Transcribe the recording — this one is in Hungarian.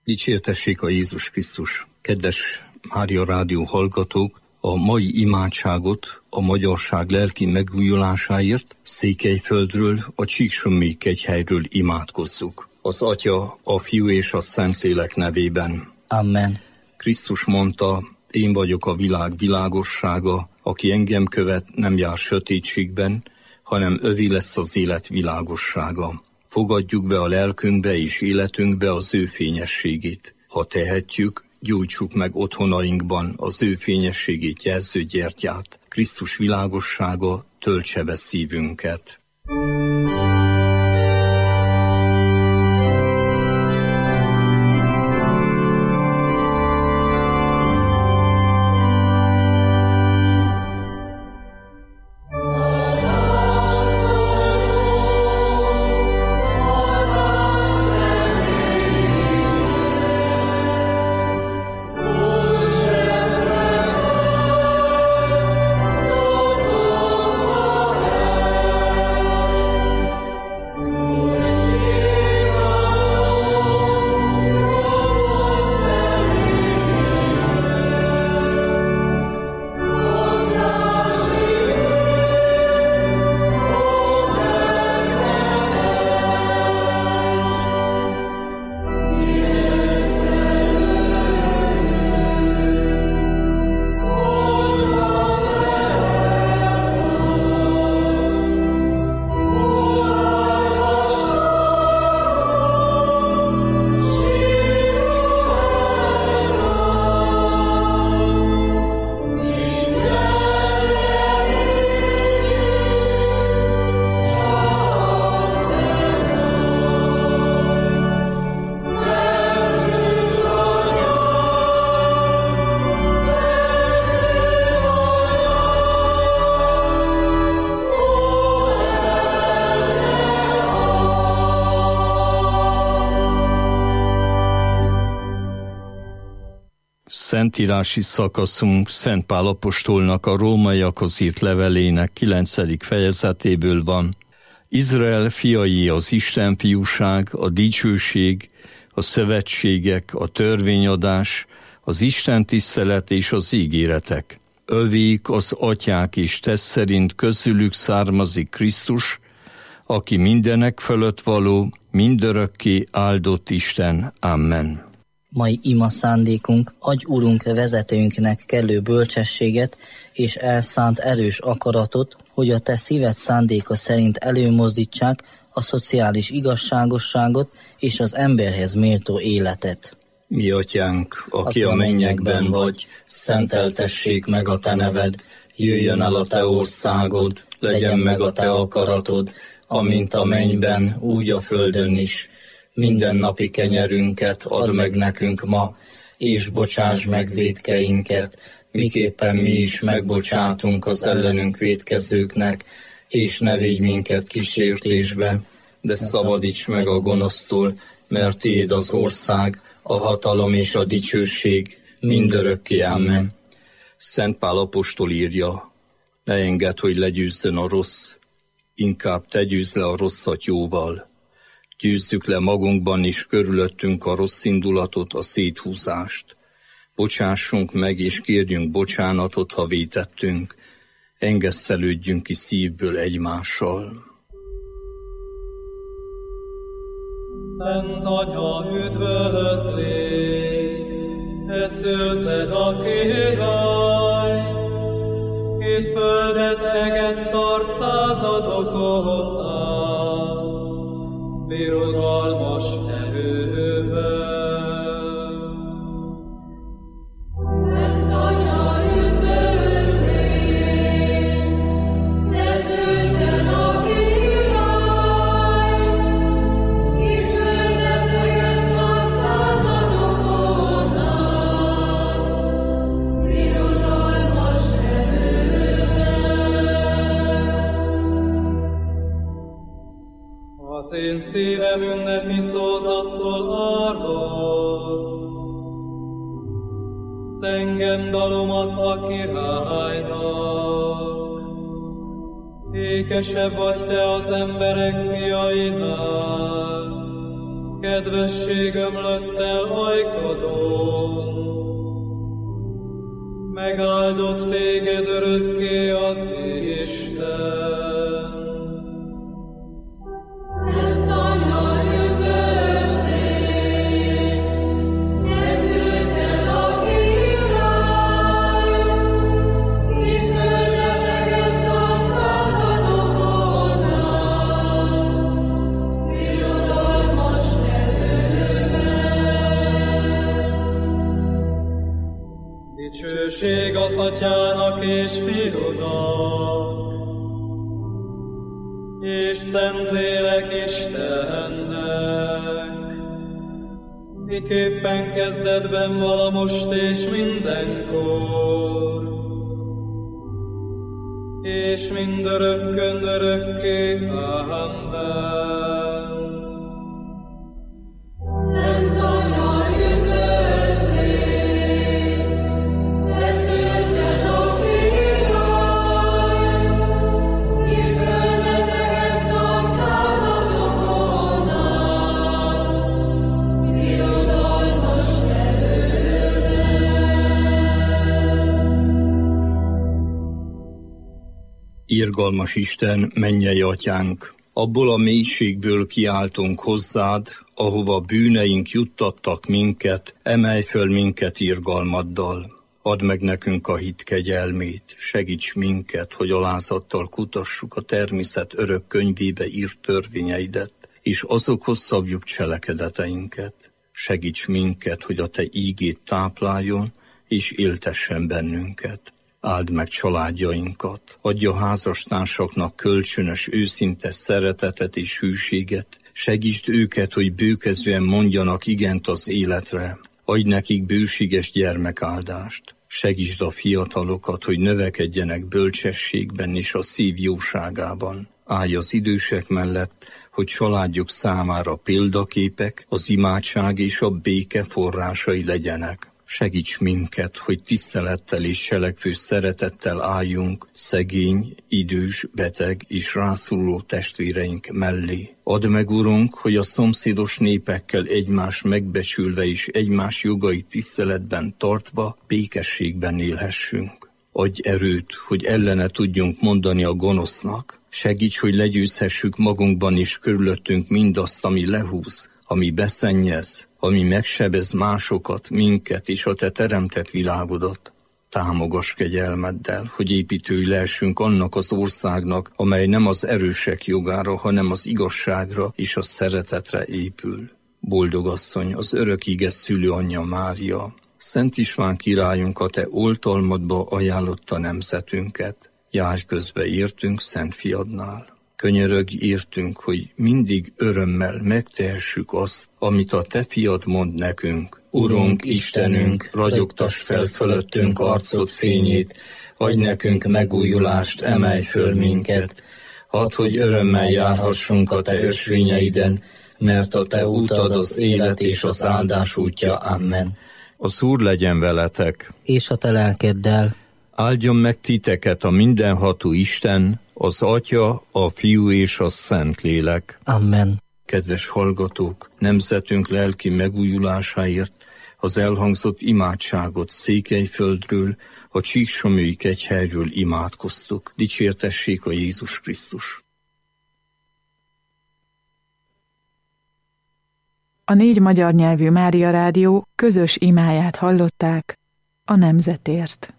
Dicsértessék a Jézus Krisztus! Kedves Mária Rádió hallgatók! A mai imádságot a magyarság lelki megújulásáért Székelyföldről, a Csíksommi kegyhelyről imádkozzuk. Az Atya, a Fiú és a Szentlélek nevében. Amen. Krisztus mondta, én vagyok a világ világossága, aki engem követ, nem jár sötétségben, hanem övé lesz az élet világossága. Fogadjuk be a lelkünkbe és életünkbe az ő fényességét. Ha tehetjük, gyújtsuk meg otthonainkban az ő fényességét jelző gyertyát. Krisztus világossága töltse be szívünket. Szentírási szakaszunk Szent Pál apostolnak a rómaiakhoz írt levelének 9. fejezetéből van. Izrael fiai az Isten fiúság, a dicsőség, a szövetségek, a törvényadás, az Isten tisztelet és az ígéretek. Övék az atyák és test szerint közülük származik Krisztus, aki mindenek fölött való, mindörökké áldott Isten. Amen. Mai ima szándékunk, adj Urunk vezetőnknek kellő bölcsességet és elszánt erős akaratot, hogy a te szíved szándéka szerint előmozdítsák a szociális igazságosságot és az emberhez méltó életet. Mi atyánk, aki a mennyekben vagy, szenteltessék meg a te neved, jöjjön el a te országod, legyen meg a te akaratod, amint a mennyben, úgy a földön is. Mindennapi kenyerünket add meg nekünk ma, és bocsáss meg vétkeinket, miképpen mi is megbocsátunk az ellenünk vétkezőknek, és ne vigy minket kísértésbe, de szabadíts meg a gonosztól, mert tiéd az ország, a hatalom és a dicsőség mindörökké. Amen. Szent Pál apostol írja, ne engedd, hogy legyőzzön a rossz, inkább te győzd le a rosszat jóval. Győzzük le magunkban is körülöttünk a rossz indulatot, a széthúzást. Bocsássunk meg és kérjünk bocsánatot, ha vétettünk. Engesztelődjünk ki szívből egymással. Szent Atya, üdvözlégy, te szülted a királyt, ki földet egett arcázatokon át, birodalmas erővel. Szent Atya, üdvözlégy, te szülted a királyt, ki földet egett arcázatokon át, birodalmas erővel. Az én szívem ünnepi szózattól árad, zengem dalomat a királynak. Ékesebb vagy te az emberek fiainál, kedvesség ömlött el ajkadon. Megáldott téged örökké az Isten. Szent Anya, üdvözlégy, ne szűrt el a király, ki földeteket tart századokon át, birodalmas Dicsőség az Atyának és Fiúnak, és Szentlélek Istennek, miképpen kezdetben vala most és mindenkor, és mindörökkön örökké. Amen. Szent Anya, üdvözlégy, ne szűrt el a király, ki földeteket tart századokon át, birodalmas Irgalmas Isten, mennyei Atyánk, abból a mélységből kiáltunk hozzád, ahova bűneink juttattak minket, emelj föl minket irgalmaddal. Add meg nekünk a hit kegyelmét, segíts minket, hogy alázattal kutassuk a természet örök könyvébe írt törvényeidet, és azokhoz szabjuk cselekedeteinket. Segíts minket, hogy a te ígét tápláljon, és éltessen bennünket. Áld meg családjainkat, adj a házastársaknak kölcsönös, őszinte szeretetet és hűséget, segítsd őket, hogy bőkezően mondjanak igent az életre, adj nekik bőséges gyermekáldást, segítsd a fiatalokat, hogy növekedjenek bölcsességben és a szív jóságában. Állj az idősek mellett, hogy családjuk számára példaképek, az imádság és a béke forrásai legyenek. Segíts minket, hogy tisztelettel és selekvő szeretettel álljunk szegény, idős, beteg és rászoruló testvéreink mellé. Add meg, Urunk, hogy a szomszédos népekkel egymást megbecsülve és egymás jogait tiszteletben tartva békességben élhessünk. Adj erőt, hogy ellene tudjunk mondani a gonosznak. Segíts, hogy legyőzhessük magunkban és körülöttünk mindazt, ami lehúz, ami beszennyez, ami megsebez másokat, minket és a te teremtett világodat. Támogass kegyelmeddel, hogy építői lehessünk annak az országnak, amely nem az erősek jogára, hanem az igazságra és a szeretetre épül. Boldog asszony, az örök ige szülőanyja Mária, Szent István királyunk a te oltalmadba ajánlotta nemzetünket. Járj közbe értünk Szent Fiadnál. Könyörögj értünk, hogy mindig örömmel megtehessük azt, amit a te fiad mond nekünk. Urunk, Istenünk, ragyogtass fel fölöttünk arcod fényét, adj nekünk megújulást, emelj föl minket. Hadd, hogy örömmel járhassunk a te ösvényeiden, mert a te útad az élet és az áldás útja. Amen. Az Úr legyen veletek, és a te lelkeddel. Áldjon meg titeket a mindenható Isten, az Atya, a Fiú és a Szentlélek. Amen. Kedves hallgatók, nemzetünk lelki megújulásáért az elhangzott imádságot Székelyföldről, a Csíksomlyói kegyhelyről imádkoztuk. Dicsértessék a Jézus Krisztus! A 4 magyar nyelvű Mária Rádió közös imáját hallották a nemzetért.